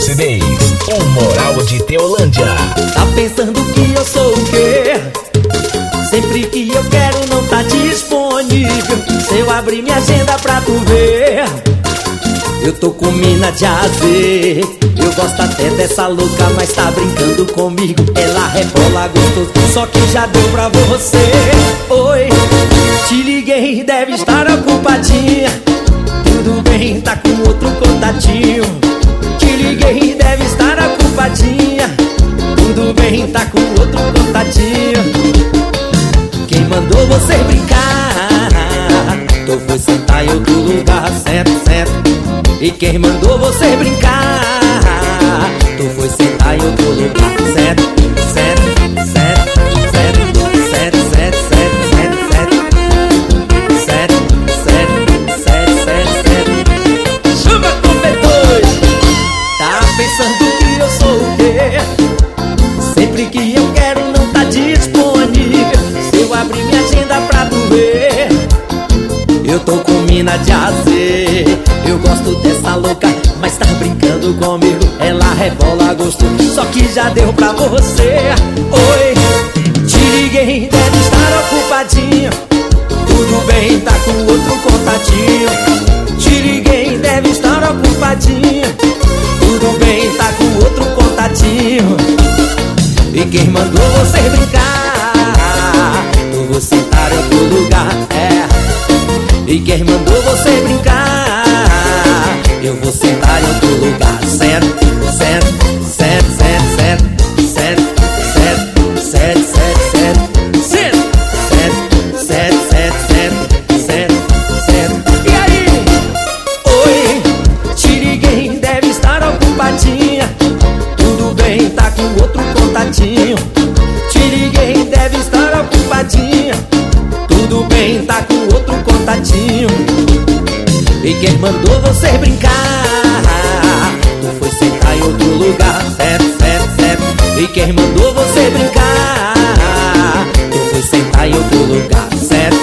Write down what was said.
Lucidez, o moral de Teolândia. Tá pensando que eu sou o quê? Sempre que eu quero não tá disponível. Se eu abrir minha agenda pra tu ver, eu tô com mina de azer. Eu gosto até dessa louca, mas tá brincando comigo. Ela rebola gostoso, só que já deu pra você. Oi, te liguei, deve estar ocupadinha. Tudo bem, tá com outro contatinho. Te liguei, deve estar ocupadinha. Tudo bem, tá com outro contatinho. Quem mandou você brincar? Tu foi sentar em outro lugar, certo, certo. E quem mandou você brincar? Tu foi sentar em outro lugar, certo, certo, certo, certo, certo, certo, certo, certo, certo, certo, certo, certo. Chama com B2. Tá pensando que eu sou o quê? Sempre que eu quero não tá disponível. Se eu abrir minha agenda pra tu ver, eu tô com mina de azer. Eu gosto dessa louca, mas tá brincando comigo. Ela rebola gosto, só que já deu pra você. Oi, te liguei, deve estar ocupadinho. Tudo bem, tá com outro contatinho. Te liguei, deve estar ocupadinho. Tudo bem, tá com outro contatinho. E quem mandou você brincar? Eu vou sentar em outro lugar, é. E quem mandou você brincar? Eu vou sentar em outro lugar, certo, certo, certo, certo, certo, certo, certo, certo, certo, certo, certo, certo, certo, certo, certo. E aí? Oi, te liguei, deve estar ocupadinha. Tudo bem, tá com outro contatinho. Te liguei, deve estar ocupadinha. Tudo bem, tá com outro contatinho. E quem mandou você brincar? Tu foi sentar em outro lugar, certo, certo, certo. E quem mandou você brincar? Tu foi sentar em outro lugar, certo,